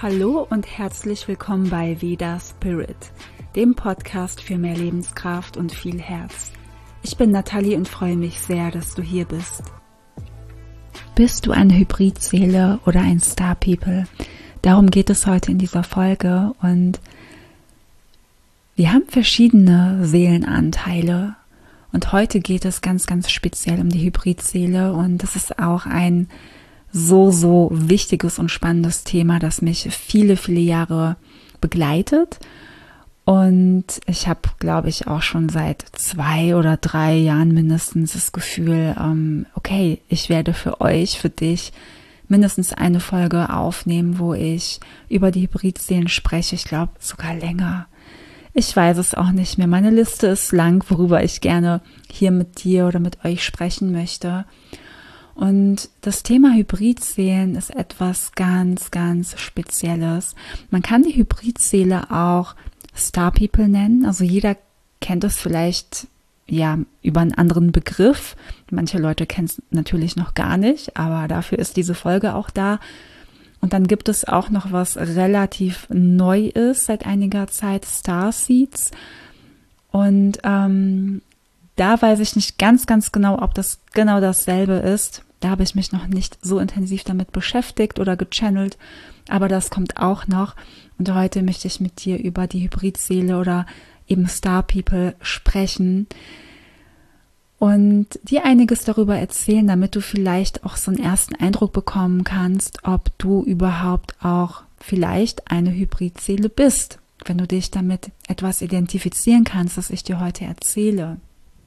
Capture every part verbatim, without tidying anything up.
Hallo und herzlich willkommen bei Veda Spirit, dem Podcast für mehr Lebenskraft und viel Herz. Ich bin Nathalie und freue mich sehr, dass du hier bist. Bist du eine Hybridseele oder ein Star People? Darum geht es heute in dieser Folge und wir haben verschiedene Seelenanteile und heute geht es ganz, ganz speziell um die Hybridseele und das ist auch ein so, so wichtiges und spannendes Thema, das mich viele, viele Jahre begleitet. Und ich habe, glaube ich, auch schon seit zwei oder drei Jahren mindestens das Gefühl, ähm, okay, ich werde für euch, für dich mindestens eine Folge aufnehmen, wo ich über die Hybridseelen spreche. Ich glaube sogar länger. Ich weiß es auch nicht mehr. Meine Liste ist lang, worüber ich gerne hier mit dir oder mit euch sprechen möchte. Und das Thema Hybridseelen ist etwas ganz, ganz Spezielles. Man kann die Hybridseele auch Star People nennen. Also jeder kennt es vielleicht ja über einen anderen Begriff. Manche Leute kennen es natürlich noch gar nicht, aber dafür ist diese Folge auch da. Und dann gibt es auch noch was relativ neu ist seit einiger Zeit, Starseeds. Und ähm, da weiß ich nicht ganz, ganz genau, ob das genau dasselbe ist. Da habe ich mich noch nicht so intensiv damit beschäftigt oder gechannelt, aber das kommt auch noch. Und heute möchte ich mit dir über die Hybridseele oder eben Star People sprechen und dir einiges darüber erzählen, damit du vielleicht auch so einen ersten Eindruck bekommen kannst, ob du überhaupt auch vielleicht eine Hybridseele bist, wenn du dich damit etwas identifizieren kannst, was ich dir heute erzähle.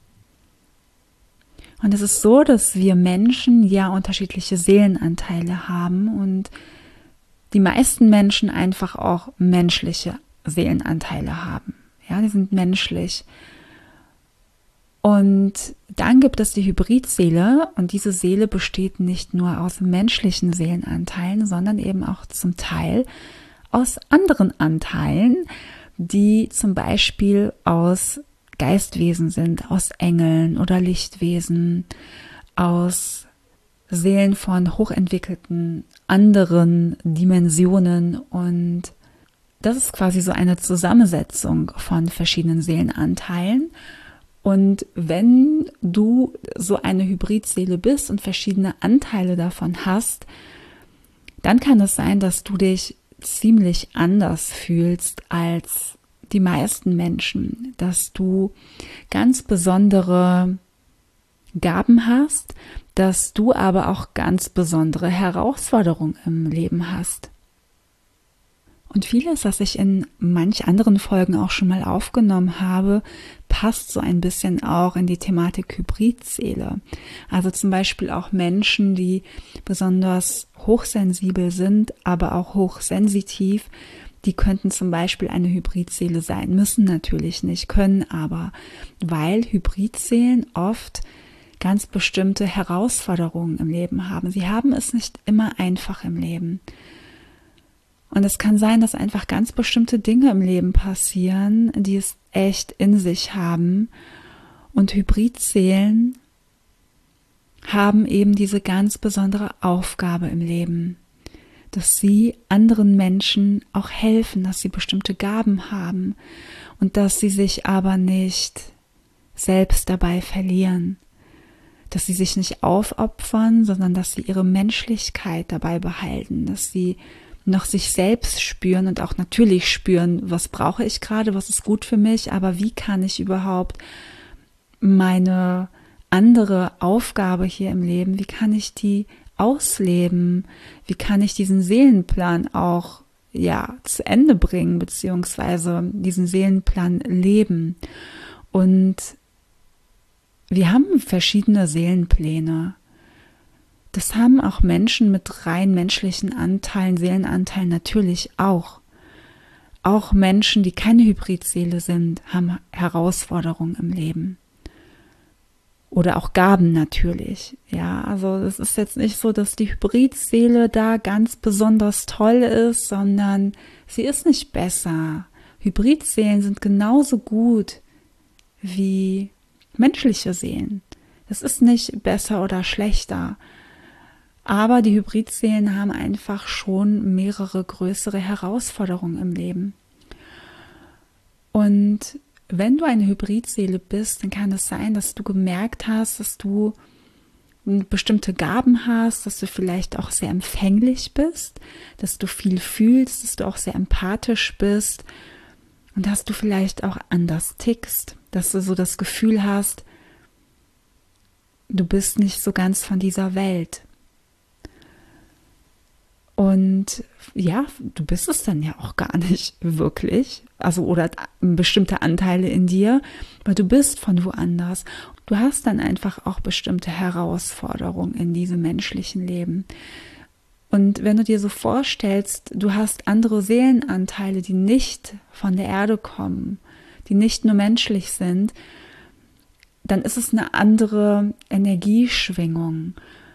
Und es ist so, dass wir Menschen ja unterschiedliche Seelenanteile haben und die meisten Menschen einfach auch menschliche Seelenanteile haben. Ja, die sind menschlich. Und dann gibt es die Hybridseele und diese Seele besteht nicht nur aus menschlichen Seelenanteilen, sondern eben auch zum Teil aus anderen Anteilen, die zum Beispiel aus Geistwesen sind, aus Engeln oder Lichtwesen, aus Seelen von hochentwickelten anderen Dimensionen, und das ist quasi so eine Zusammensetzung von verschiedenen Seelenanteilen. Und wenn du so eine Hybridseele bist und verschiedene Anteile davon hast, dann kann es sein, dass du dich ziemlich anders fühlst als die meisten Menschen, dass du ganz besondere Gaben hast, dass du aber auch ganz besondere Herausforderungen im Leben hast. Und vieles, was ich in manch anderen Folgen auch schon mal aufgenommen habe, passt so ein bisschen auch in die Thematik Hybridseele. Also zum Beispiel auch Menschen, die besonders hochsensibel sind, aber auch hochsensitiv, die könnten zum Beispiel eine Hybridseele sein, müssen natürlich nicht, können aber, weil Hybridseelen oft ganz bestimmte Herausforderungen im Leben haben. Sie haben es nicht immer einfach im Leben. Und es kann sein, dass einfach ganz bestimmte Dinge im Leben passieren, die es echt in sich haben. Und Hybridseelen haben eben diese ganz besondere Aufgabe im Leben, dass sie anderen Menschen auch helfen, dass sie bestimmte Gaben haben und dass sie sich aber nicht selbst dabei verlieren, dass sie sich nicht aufopfern, sondern dass sie ihre Menschlichkeit dabei behalten, dass sie noch sich selbst spüren und auch natürlich spüren, was brauche ich gerade, was ist gut für mich, aber wie kann ich überhaupt meine andere Aufgabe hier im Leben, wie kann ich die ausleben, wie kann ich diesen Seelenplan auch ja zu Ende bringen, beziehungsweise diesen Seelenplan leben. Und wir haben verschiedene Seelenpläne. Das haben auch Menschen mit rein menschlichen Anteilen, Seelenanteilen natürlich auch. Auch Menschen, die keine Hybridseele sind, haben Herausforderungen im Leben. Oder auch Gaben natürlich. Ja, also es ist jetzt nicht so, dass die Hybridseele da ganz besonders toll ist, sondern sie ist nicht besser. Hybridseelen sind genauso gut wie menschliche Seelen. Es ist nicht besser oder schlechter. Aber die Hybridseelen haben einfach schon mehrere größere Herausforderungen im Leben. Und wenn du eine Hybridseele bist, dann kann es sein, dass du gemerkt hast, dass du bestimmte Gaben hast, dass du vielleicht auch sehr empfänglich bist, dass du viel fühlst, dass du auch sehr empathisch bist und dass du vielleicht auch anders tickst, dass du so das Gefühl hast, du bist nicht so ganz von dieser Welt. Und ja, du bist es dann ja auch gar nicht wirklich, also oder bestimmte Anteile in dir, weil du bist von woanders. Du hast dann einfach auch bestimmte Herausforderungen in diesem menschlichen Leben. Und wenn du dir so vorstellst, du hast andere Seelenanteile, die nicht von der Erde kommen, die nicht nur menschlich sind, dann ist es eine andere Energieschwingung.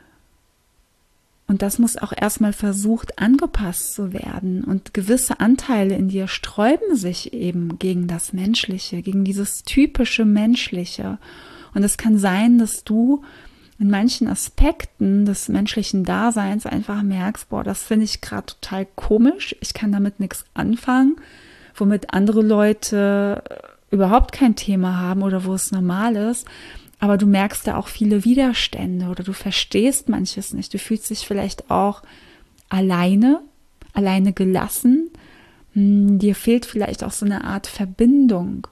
Und das muss auch erstmal versucht, angepasst zu werden. Und gewisse Anteile in dir sträuben sich eben gegen das Menschliche, gegen dieses typische Menschliche. Und es kann sein, dass du in manchen Aspekten des menschlichen Daseins einfach merkst, boah, das finde ich gerade total komisch, ich kann damit nichts anfangen, womit andere Leute überhaupt kein Thema haben oder wo es normal ist. Aber du merkst da auch viele Widerstände oder du verstehst manches nicht. Du fühlst dich vielleicht auch alleine, alleine gelassen. Dir fehlt vielleicht auch so eine Art Verbindung.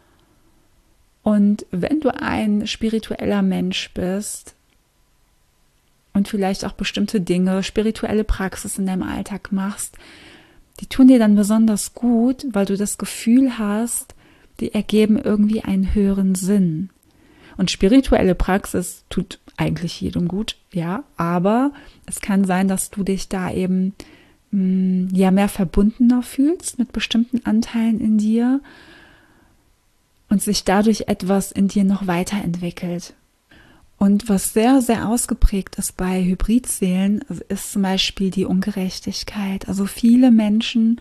Und wenn du ein spiritueller Mensch bist und vielleicht auch bestimmte Dinge, spirituelle Praxis in deinem Alltag machst, die tun dir dann besonders gut, weil du das Gefühl hast, die ergeben irgendwie einen höheren Sinn. Und spirituelle Praxis tut eigentlich jedem gut, ja, aber es kann sein, dass du dich da eben mh, ja mehr verbundener fühlst mit bestimmten Anteilen in dir und sich dadurch etwas in dir noch weiterentwickelt. Und was sehr, sehr ausgeprägt ist bei Hybridseelen, ist zum Beispiel die Ungerechtigkeit. Also viele Menschen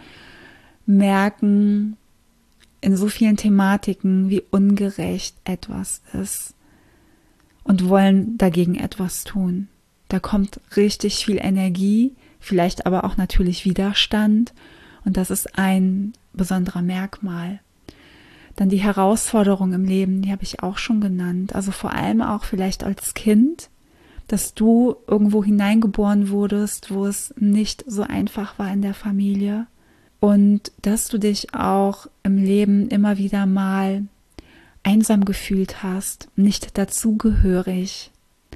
merken in so vielen Thematiken, wie ungerecht etwas ist und wollen dagegen etwas tun. Da kommt richtig viel Energie, vielleicht aber auch natürlich Widerstand und das ist ein besonderer Merkmal. Dann die Herausforderungen im Leben, die habe ich auch schon genannt, also vor allem auch vielleicht als Kind, dass du irgendwo hineingeboren wurdest, wo es nicht so einfach war in der Familie. Und dass du dich auch im Leben immer wieder mal einsam gefühlt hast, nicht dazugehörig,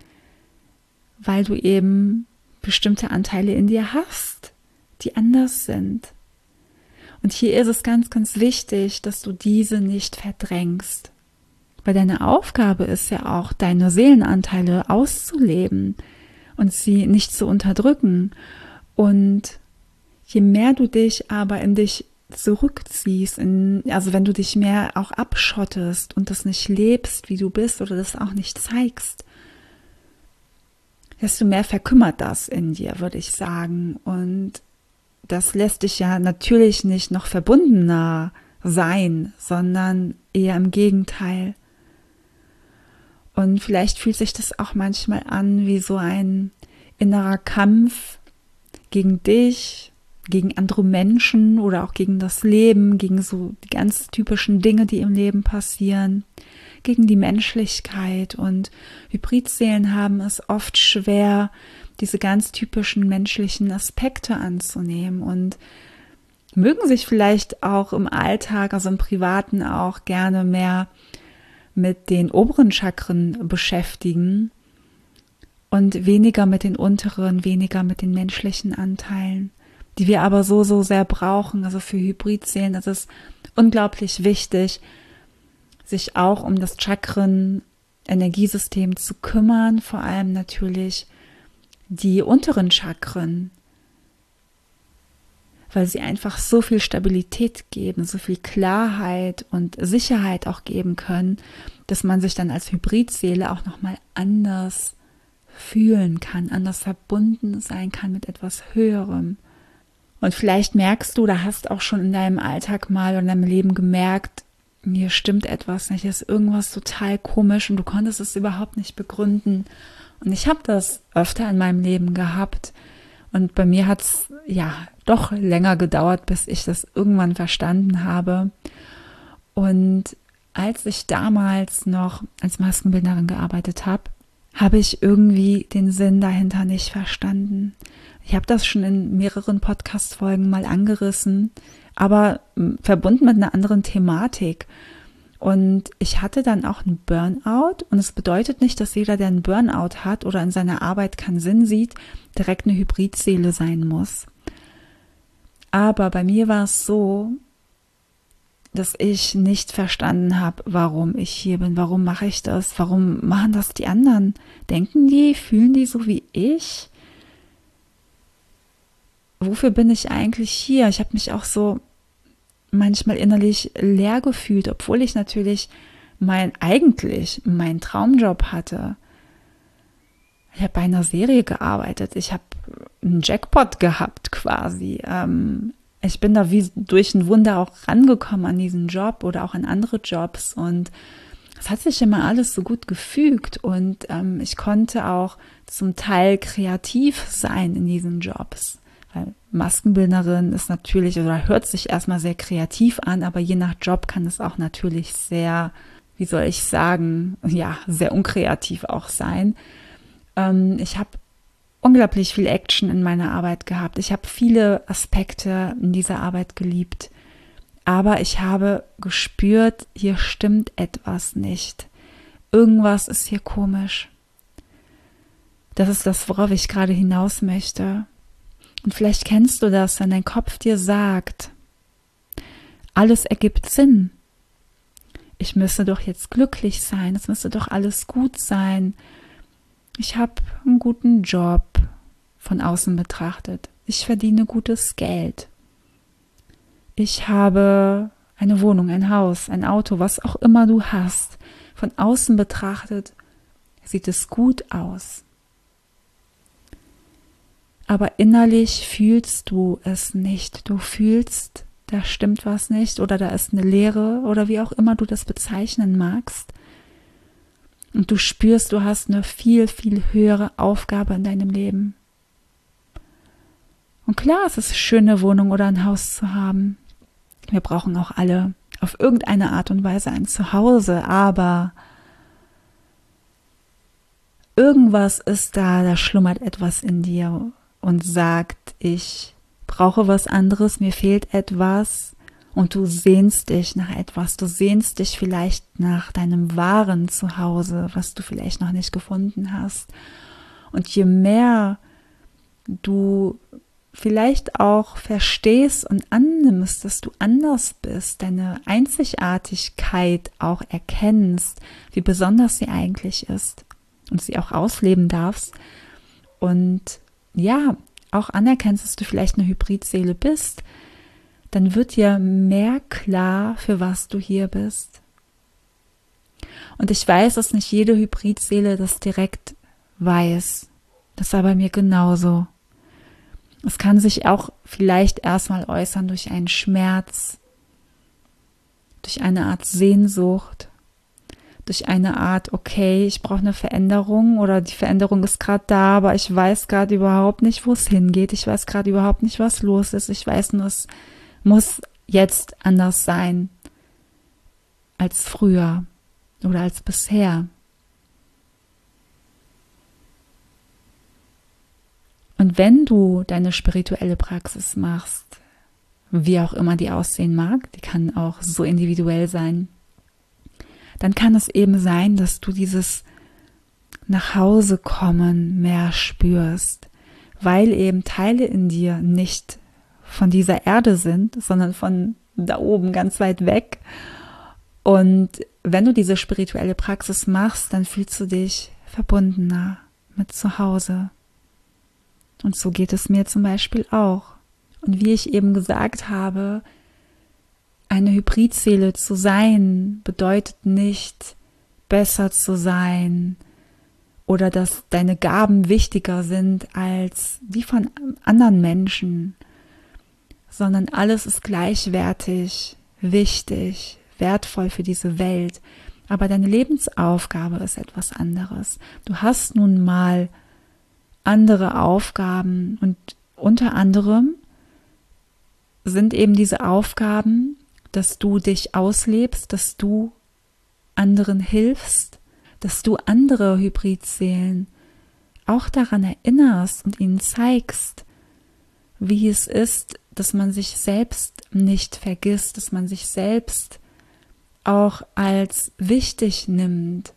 weil du eben bestimmte Anteile in dir hast, die anders sind. Und hier ist es ganz, ganz wichtig, dass du diese nicht verdrängst. Weil deine Aufgabe ist ja auch, deine Seelenanteile auszuleben und sie nicht zu unterdrücken. Und je mehr du dich aber in dich zurückziehst, in, also wenn du dich mehr auch abschottest und das nicht lebst, wie du bist oder das auch nicht zeigst, desto mehr verkümmert das in dir, würde ich sagen. Und das lässt dich ja natürlich nicht noch verbundener sein, sondern eher im Gegenteil. Und vielleicht fühlt sich das auch manchmal an wie so ein innerer Kampf gegen dich, gegen andere Menschen oder auch gegen das Leben, gegen so die ganz typischen Dinge, die im Leben passieren, gegen die Menschlichkeit. Und Hybridseelen haben es oft schwer, diese ganz typischen menschlichen Aspekte anzunehmen und mögen sich vielleicht auch im Alltag, also im Privaten auch gerne mehr mit den oberen Chakren beschäftigen und weniger mit den unteren, weniger mit den menschlichen Anteilen, die wir aber so, so sehr brauchen. Also für Hybridseelen ist es unglaublich wichtig, sich auch um das Chakren-Energiesystem zu kümmern, vor allem natürlich die unteren Chakren, weil sie einfach so viel Stabilität geben, so viel Klarheit und Sicherheit auch geben können, dass man sich dann als Hybridseele auch nochmal anders fühlen kann, anders verbunden sein kann mit etwas Höherem. Und vielleicht merkst du oder hast auch schon in deinem Alltag mal oder in deinem Leben gemerkt, hier stimmt etwas nicht, hier ist irgendwas total komisch und du konntest es überhaupt nicht begründen. Und ich habe das öfter in meinem Leben gehabt. Und bei mir hat es ja doch länger gedauert, bis ich das irgendwann verstanden habe. Und als ich damals noch als Maskenbildnerin gearbeitet habe, habe ich irgendwie den Sinn dahinter nicht verstanden. Ich habe das schon in mehreren Podcast-Folgen mal angerissen, aber verbunden mit einer anderen Thematik. Und ich hatte dann auch einen Burnout. Und es bedeutet nicht, dass jeder, der einen Burnout hat oder in seiner Arbeit keinen Sinn sieht, direkt eine Hybridseele sein muss. Aber bei mir war es so, dass ich nicht verstanden habe, warum ich hier bin, warum mache ich das, warum machen das die anderen? Denken die, fühlen die so wie ich? Wofür bin ich eigentlich hier? Ich habe mich auch so manchmal innerlich leer gefühlt, obwohl ich natürlich mein eigentlich meinen Traumjob hatte. Ich habe bei einer Serie gearbeitet, ich habe einen Jackpot gehabt quasi. Ähm, ich bin da wie durch ein Wunder auch rangekommen an diesen Job oder auch an andere Jobs und es hat sich immer alles so gut gefügt und ähm, ich konnte auch zum Teil kreativ sein in diesen Jobs. Weil Maskenbildnerin ist natürlich oder hört sich erstmal sehr kreativ an, aber je nach Job kann es auch natürlich sehr, wie soll ich sagen, ja, sehr unkreativ auch sein. Ähm, ich habe unglaublich viel Action in meiner Arbeit gehabt. Ich habe viele Aspekte in dieser Arbeit geliebt, aber ich habe gespürt, hier stimmt etwas nicht. Irgendwas ist hier komisch. Das ist das, worauf ich gerade hinaus möchte. Und vielleicht kennst du das, wenn dein Kopf dir sagt, alles ergibt Sinn. Ich müsste doch jetzt glücklich sein, es müsste doch alles gut sein. Ich habe einen guten Job von außen betrachtet. Ich verdiene gutes Geld. Ich habe eine Wohnung, ein Haus, ein Auto, was auch immer du hast. Von außen betrachtet sieht es gut aus. Aber innerlich fühlst du es nicht. Du fühlst, da stimmt was nicht oder da ist eine Leere oder wie auch immer du das bezeichnen magst. Und du spürst, du hast eine viel, viel höhere Aufgabe in deinem Leben. Und klar, es ist schön, eine Wohnung oder ein Haus zu haben. Wir brauchen auch alle auf irgendeine Art und Weise ein Zuhause, aber irgendwas ist da, da schlummert etwas in dir und sagt, ich brauche was anderes, mir fehlt etwas und du sehnst dich nach etwas, du sehnst dich vielleicht nach deinem wahren Zuhause, was du vielleicht noch nicht gefunden hast. Und je mehr du vielleicht auch verstehst und annimmst, dass du anders bist, deine Einzigartigkeit auch erkennst, wie besonders sie eigentlich ist und sie auch ausleben darfst und ja, auch anerkennst, dass du vielleicht eine Hybridseele bist, dann wird dir mehr klar, für was du hier bist. Und ich weiß, dass nicht jede Hybridseele das direkt weiß. Das war bei mir genauso. Es kann sich auch vielleicht erstmal äußern durch einen Schmerz, durch eine Art Sehnsucht, durch eine Art, okay, ich brauche eine Veränderung oder die Veränderung ist gerade da, aber ich weiß gerade überhaupt nicht, wo es hingeht. Ich weiß gerade überhaupt nicht, was los ist. Ich weiß nur, es muss jetzt anders sein als früher oder als bisher. Und wenn du deine spirituelle Praxis machst, wie auch immer die aussehen mag, die kann auch so individuell sein, dann kann es eben sein, dass du dieses Nachhausekommen mehr spürst, weil eben Teile in dir nicht von dieser Erde sind, sondern von da oben ganz weit weg. Und wenn du diese spirituelle Praxis machst, dann fühlst du dich verbundener mit zu Hause. Und so geht es mir zum Beispiel auch. Und wie ich eben gesagt habe, eine Hybridseele zu sein, bedeutet nicht, besser zu sein oder dass deine Gaben wichtiger sind als die von anderen Menschen, sondern alles ist gleichwertig, wichtig, wertvoll für diese Welt. Aber deine Lebensaufgabe ist etwas anderes. Du hast nun mal andere Aufgaben und unter anderem sind eben diese Aufgaben, dass du dich auslebst, dass du anderen hilfst, dass du andere Hybridseelen auch daran erinnerst und ihnen zeigst, wie es ist, dass man sich selbst nicht vergisst, dass man sich selbst auch als wichtig nimmt.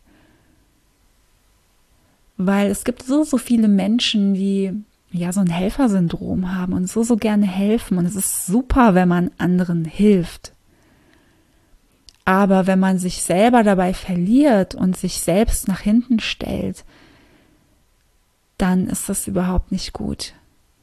Weil es gibt so, so viele Menschen, die ja so ein Helfersyndrom haben und so, so gerne helfen. Und es ist super, wenn man anderen hilft. Aber wenn man sich selber dabei verliert und sich selbst nach hinten stellt, dann ist das überhaupt nicht gut.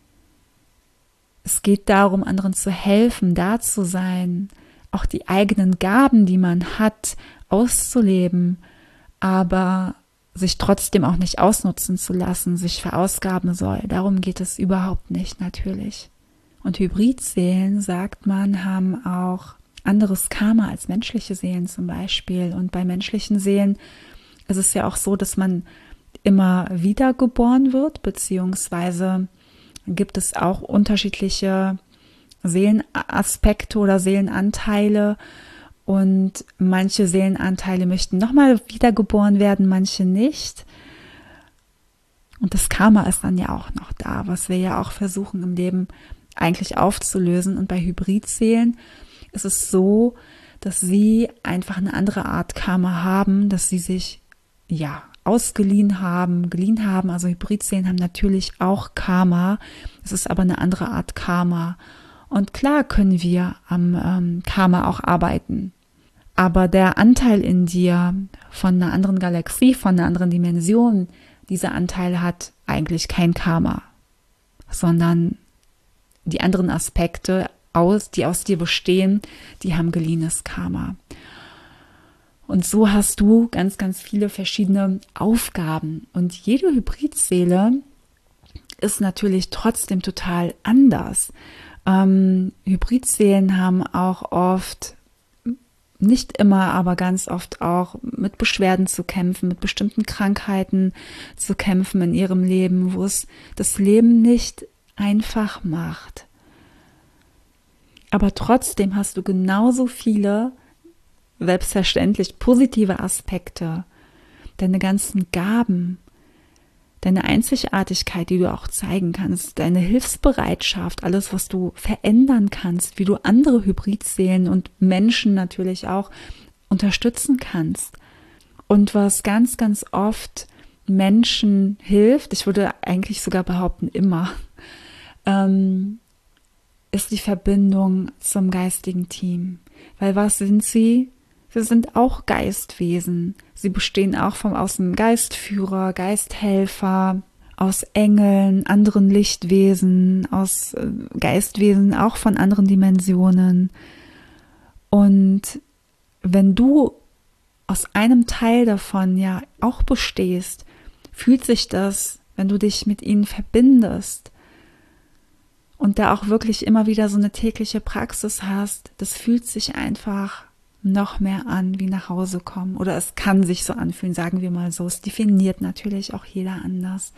Es geht darum, anderen zu helfen, da zu sein, auch die eigenen Gaben, die man hat, auszuleben, aber sich trotzdem auch nicht ausnutzen zu lassen, sich verausgaben soll. Darum geht es überhaupt nicht, natürlich. Und Hybridseelen, sagt man, haben auch anderes Karma als menschliche Seelen zum Beispiel. Und bei menschlichen Seelen ist es ja auch so, dass man immer wieder geboren wird, beziehungsweise gibt es auch unterschiedliche Seelenaspekte oder Seelenanteile. Und manche Seelenanteile möchten nochmal wiedergeboren werden, manche nicht. Und das Karma ist dann ja auch noch da, was wir ja auch versuchen im Leben eigentlich aufzulösen. Und bei Hybridseelen ist es so, dass sie einfach eine andere Art Karma haben, dass sie sich ja ausgeliehen haben, geliehen haben. Also Hybridseelen haben natürlich auch Karma. Es ist aber eine andere Art Karma. Und klar können wir am ähm, Karma auch arbeiten. Aber der Anteil in dir von einer anderen Galaxie, von einer anderen Dimension, dieser Anteil hat eigentlich kein Karma, sondern die anderen Aspekte, aus, die aus dir bestehen, die haben geliehenes Karma. Und so hast du ganz, ganz viele verschiedene Aufgaben. Und jede Hybridseele ist natürlich trotzdem total anders. Ähm, Hybridseelen haben auch oft, nicht immer, aber ganz oft auch mit Beschwerden zu kämpfen, mit bestimmten Krankheiten zu kämpfen in ihrem Leben, wo es das Leben nicht einfach macht. Aber trotzdem hast du genauso viele, selbstverständlich positive Aspekte, deine ganzen Gaben, deine Einzigartigkeit, die du auch zeigen kannst, deine Hilfsbereitschaft, alles, was du verändern kannst, wie du andere Hybridseelen und Menschen natürlich auch unterstützen kannst. Und was ganz, ganz oft Menschen hilft, ich würde eigentlich sogar behaupten, immer, ähm, ist die Verbindung zum geistigen Team. Weil was sind sie? Sie sind auch Geistwesen. Sie bestehen auch vom aus dem Geistführer, Geisthelfer, aus Engeln, anderen Lichtwesen, aus äh, Geistwesen, auch von anderen Dimensionen. Und wenn du aus einem Teil davon ja auch bestehst, fühlt sich das, wenn du dich mit ihnen verbindest und da auch wirklich immer wieder so eine tägliche Praxis hast, das fühlt sich einfach noch mehr an wie nach Hause kommen. Oder es kann sich so anfühlen, sagen wir mal so. Es definiert natürlich auch jeder anders.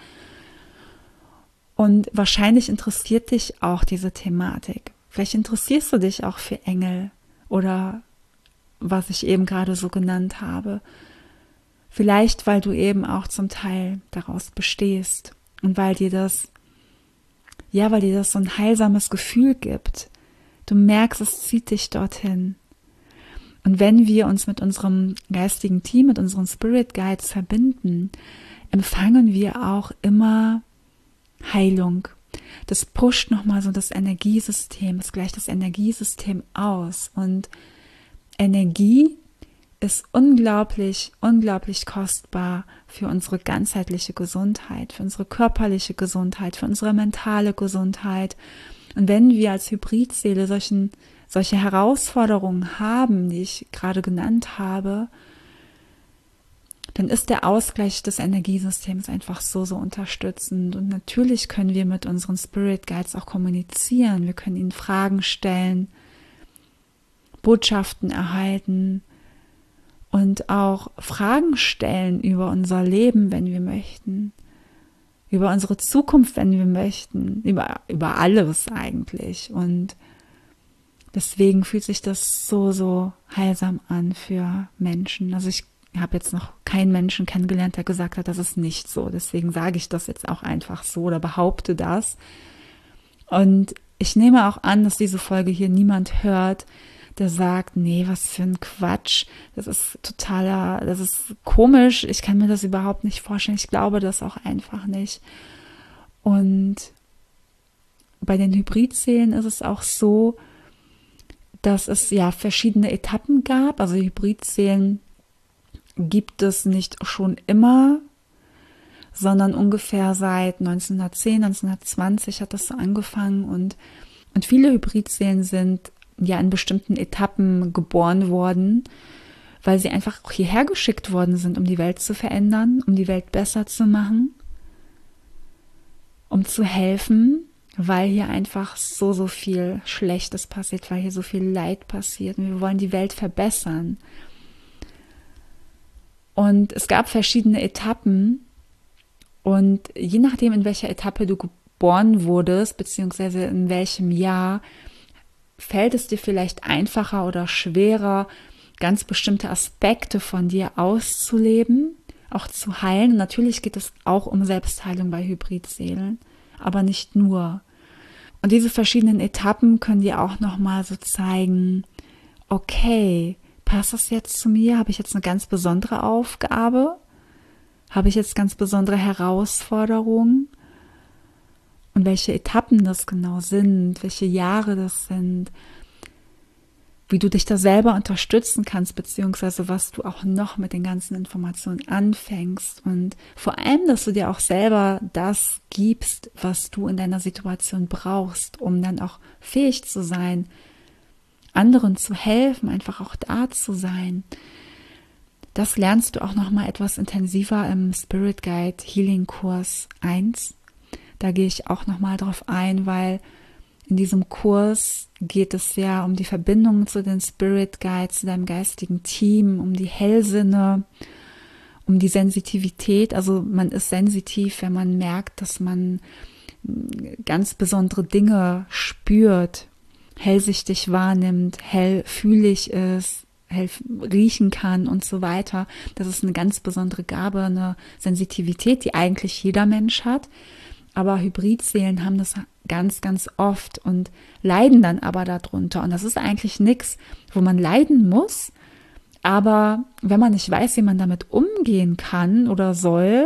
Und wahrscheinlich interessiert dich auch diese Thematik. Vielleicht interessierst du dich auch für Engel oder was ich eben gerade so genannt habe. Vielleicht, weil du eben auch zum Teil daraus bestehst und weil dir das Ja, weil dir das so ein heilsames Gefühl gibt. Du merkst, es zieht dich dorthin. Und wenn wir uns mit unserem geistigen Team, mit unseren Spirit Guides verbinden, empfangen wir auch immer Heilung. Das pusht nochmal so das Energiesystem, es gleicht das Energiesystem aus. Und Energie ist unglaublich, unglaublich kostbar für unsere ganzheitliche Gesundheit, für unsere körperliche Gesundheit, für unsere mentale Gesundheit. Und wenn wir als Hybridseele solchen, solche Herausforderungen haben, die ich gerade genannt habe, dann ist der Ausgleich des Energiesystems einfach so, so unterstützend. Und natürlich können wir mit unseren Spirit Guides auch kommunizieren. Wir können ihnen Fragen stellen, Botschaften erhalten. und auch Fragen stellen über unser Leben, wenn wir möchten, über unsere Zukunft, wenn wir möchten, über, über alles eigentlich. Und deswegen fühlt sich das so, so heilsam an für Menschen. Also ich habe jetzt noch keinen Menschen kennengelernt, der gesagt hat, das ist nicht so. Deswegen sage ich das jetzt auch einfach so oder behaupte das. Und ich nehme auch an, dass diese Folge hier niemand hört, der sagt, nee, was für ein Quatsch, das ist totaler, das ist komisch, ich kann mir das überhaupt nicht vorstellen, ich glaube das auch einfach nicht. Und bei den Hybridseelen ist es auch so, dass es ja verschiedene Etappen gab, also Hybridseelen gibt es nicht schon immer, sondern ungefähr seit neunzehnhundertzehn, neunzehnhundertzwanzig hat das so angefangen und, und viele Hybridseelen sind ja in bestimmten Etappen geboren worden, weil sie einfach auch hierher geschickt worden sind, um die Welt zu verändern, um die Welt besser zu machen, um zu helfen, weil hier einfach so, so viel Schlechtes passiert, weil hier so viel Leid passiert und wir wollen die Welt verbessern. Und es gab verschiedene Etappen und je nachdem, in welcher Etappe du geboren wurdest, beziehungsweise in welchem Jahr, fällt es dir vielleicht einfacher oder schwerer, ganz bestimmte Aspekte von dir auszuleben, auch zu heilen. Und natürlich geht es auch um Selbstheilung bei Hybridseelen, aber nicht nur. Und diese verschiedenen Etappen können dir auch nochmal so zeigen, okay, passt das jetzt zu mir? Habe ich jetzt eine ganz besondere Aufgabe? Habe ich jetzt ganz besondere Herausforderungen? Und welche Etappen das genau sind, welche Jahre das sind, wie du dich da selber unterstützen kannst, beziehungsweise was du auch noch mit den ganzen Informationen anfängst und vor allem, dass du dir auch selber das gibst, was du in deiner Situation brauchst, um dann auch fähig zu sein, anderen zu helfen, einfach auch da zu sein. Das lernst du auch noch mal etwas intensiver im Spirit Guide Healing Kurs eins. Da gehe ich auch noch mal drauf ein, weil in diesem Kurs geht es ja um die Verbindung zu den Spirit Guides, zu deinem geistigen Team, um die Hellsinne, um die Sensitivität. Also man ist sensitiv, wenn man merkt, dass man ganz besondere Dinge spürt, hellsichtig wahrnimmt, hellfühlig ist, hell riechen kann und so weiter. Das ist eine ganz besondere Gabe, eine Sensitivität, die eigentlich jeder Mensch hat. Aber Hybridseelen haben das ganz, ganz oft und leiden dann aber darunter. Und das ist eigentlich nichts, wo man leiden muss. Aber wenn man nicht weiß, wie man damit umgehen kann oder soll,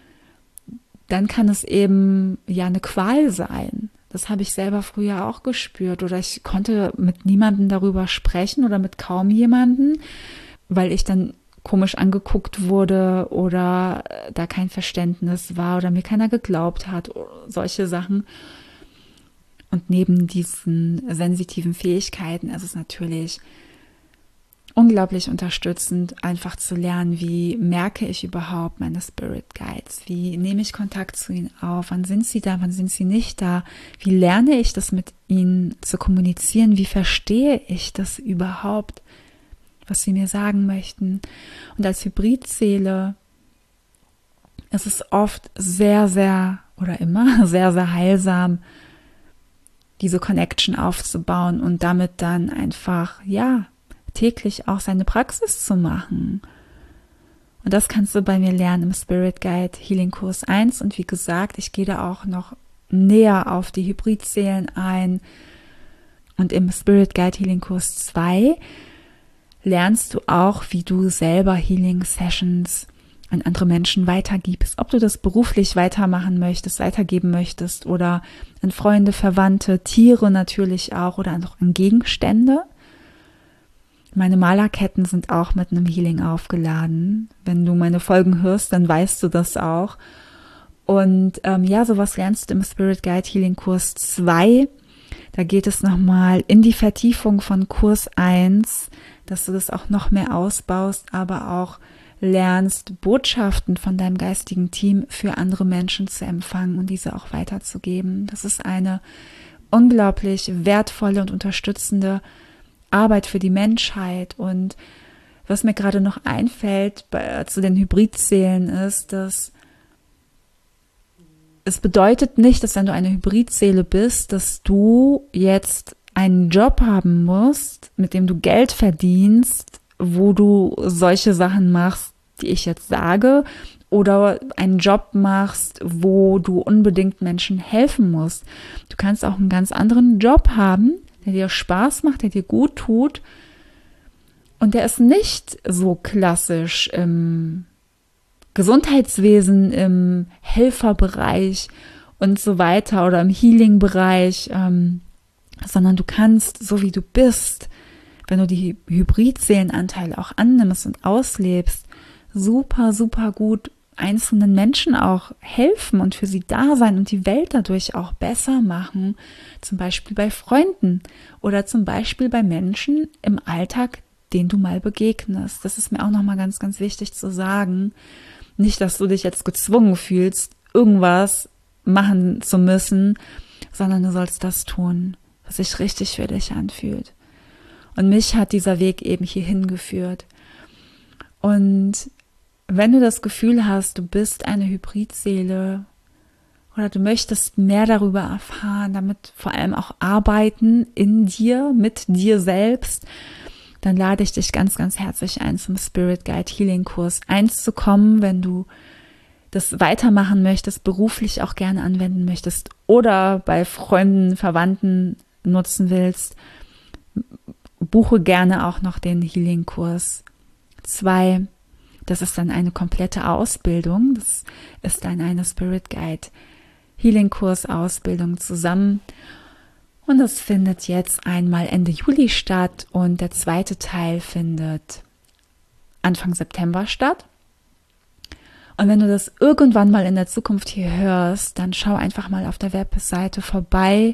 dann kann es eben ja eine Qual sein. Das habe ich selber früher auch gespürt. Oder ich konnte mit niemandem darüber sprechen oder mit kaum jemandem, weil ich dann komisch angeguckt wurde oder da kein Verständnis war oder mir keiner geglaubt hat, solche Sachen. Und neben diesen sensitiven Fähigkeiten ist es natürlich unglaublich unterstützend, einfach zu lernen, wie merke ich überhaupt meine Spirit Guides, wie nehme ich Kontakt zu ihnen auf, wann sind sie da, wann sind sie nicht da, wie lerne ich das mit ihnen zu kommunizieren, wie verstehe ich das überhaupt, was sie mir sagen möchten. Und als Hybridseele ist es oft sehr, sehr oder immer sehr, sehr heilsam, diese Connection aufzubauen und damit dann einfach, ja, täglich auch seine Praxis zu machen. Und das kannst du bei mir lernen im Spirit Guide Healing Kurs eins. Und wie gesagt, ich gehe da auch noch näher auf die Hybridseelen ein. Und im Spirit Guide Healing Kurs zwei lernst du auch, wie du selber Healing Sessions an andere Menschen weitergibst. Ob du das beruflich weitermachen möchtest, weitergeben möchtest oder an Freunde, Verwandte, Tiere natürlich auch oder auch an Gegenstände. Meine Malerketten sind auch mit einem Healing aufgeladen. Wenn du meine Folgen hörst, dann weißt du das auch. Und ähm, ja, sowas lernst du im Spirit Guide Healing Kurs zwei. Da geht es nochmal in die Vertiefung von Kurs eins, dass du das auch noch mehr ausbaust, aber auch lernst, Botschaften von deinem geistigen Team für andere Menschen zu empfangen und diese auch weiterzugeben. Das ist eine unglaublich wertvolle und unterstützende Arbeit für die Menschheit und Was mir gerade noch einfällt bei, zu den Hybridseelen ist, dass es bedeutet nicht, dass wenn du eine Hybridseele bist, dass du jetzt einen Job haben musst, mit dem du Geld verdienst, wo du solche Sachen machst, die ich jetzt sage, oder einen Job machst, wo du unbedingt Menschen helfen musst. Du kannst auch einen ganz anderen Job haben, der dir Spaß macht, der dir gut tut. Und der ist nicht so klassisch im Gesundheitswesen, im Helferbereich und so weiter oder im Healing-Bereich, ähm, sondern du kannst, so wie du bist, wenn du die Hybridseelenanteile auch annimmst und auslebst, super, super gut einzelnen Menschen auch helfen und für sie da sein und die Welt dadurch auch besser machen, zum Beispiel bei Freunden oder zum Beispiel bei Menschen im Alltag, denen du mal begegnest. Das ist mir auch nochmal ganz, ganz wichtig zu sagen. Nicht, dass du dich jetzt gezwungen fühlst, irgendwas machen zu müssen, sondern du sollst das tun, was sich richtig für dich anfühlt. Und mich hat dieser Weg eben hierhin geführt. Und wenn du das Gefühl hast, du bist eine Hybridseele oder du möchtest mehr darüber erfahren, damit vor allem auch arbeiten in dir, mit dir selbst, dann lade ich dich ganz, ganz herzlich ein, zum Spirit Guide Healing Kurs eins zu kommen, wenn du das weitermachen möchtest, beruflich auch gerne anwenden möchtest oder bei Freunden, Verwandten nutzen willst. Buche gerne auch noch den Healing Kurs zwei. Das ist dann eine komplette Ausbildung. Das ist dann eine Spirit Guide Healing Kurs Ausbildung zusammen. Und das findet jetzt einmal Ende Juli statt und der zweite Teil findet Anfang September statt. Und wenn du das irgendwann mal in der Zukunft hier hörst, dann schau einfach mal auf der Webseite vorbei,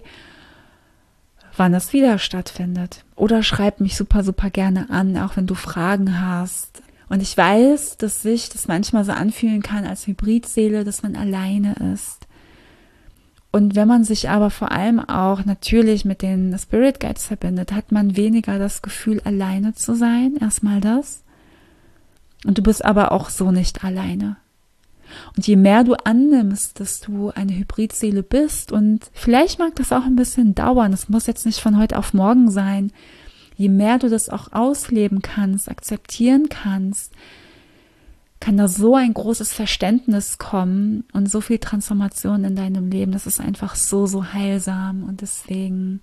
wann das wieder stattfindet. Oder schreib mich super, super gerne an, auch wenn du Fragen hast. Und ich weiß, dass sich das manchmal so anfühlen kann als Hybridseele, dass man alleine ist. Und wenn man sich aber vor allem auch natürlich mit den Spirit Guides verbindet, hat man weniger das Gefühl, alleine zu sein. Erstmal das. Und du bist aber auch so nicht alleine. Und je mehr du annimmst, dass du eine Hybridseele bist, und vielleicht mag das auch ein bisschen dauern, es muss jetzt nicht von heute auf morgen sein, je mehr du das auch ausleben kannst, akzeptieren kannst, kann da so ein großes Verständnis kommen und so viel Transformation in deinem Leben. Das ist einfach so, so heilsam. Und deswegen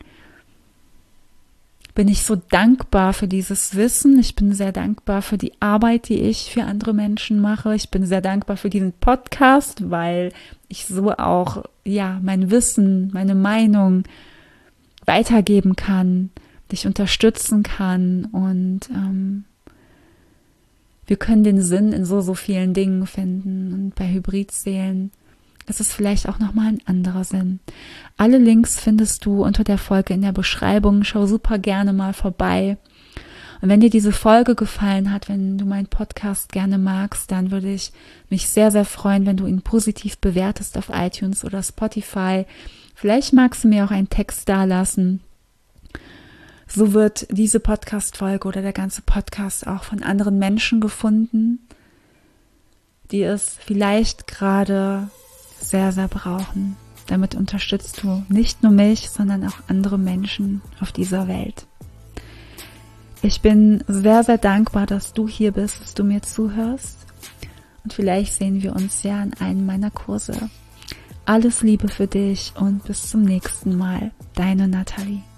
bin ich so dankbar für dieses Wissen. Ich bin sehr dankbar für die Arbeit, die ich für andere Menschen mache. Ich bin sehr dankbar für diesen Podcast, weil ich so auch, ja, mein Wissen, meine Meinung weitergeben kann, dich unterstützen kann, und ähm, wir können den Sinn in so, so vielen Dingen finden. Und bei Hybridseelen ist es vielleicht auch nochmal ein anderer Sinn. Alle Links findest du unter der Folge in der Beschreibung. Schau super gerne mal vorbei. Und wenn dir diese Folge gefallen hat, wenn du meinen Podcast gerne magst, dann würde ich mich sehr, sehr freuen, wenn du ihn positiv bewertest auf iTunes oder Spotify. Vielleicht magst du mir auch einen Text dalassen. So wird diese Podcast-Folge oder der ganze Podcast auch von anderen Menschen gefunden, die es vielleicht gerade sehr, sehr brauchen. Damit unterstützt du nicht nur mich, sondern auch andere Menschen auf dieser Welt. Ich bin sehr, sehr dankbar, dass du hier bist, dass du mir zuhörst. Und vielleicht sehen wir uns ja in einem meiner Kurse. Alles Liebe für dich und bis zum nächsten Mal. Deine Nathalie.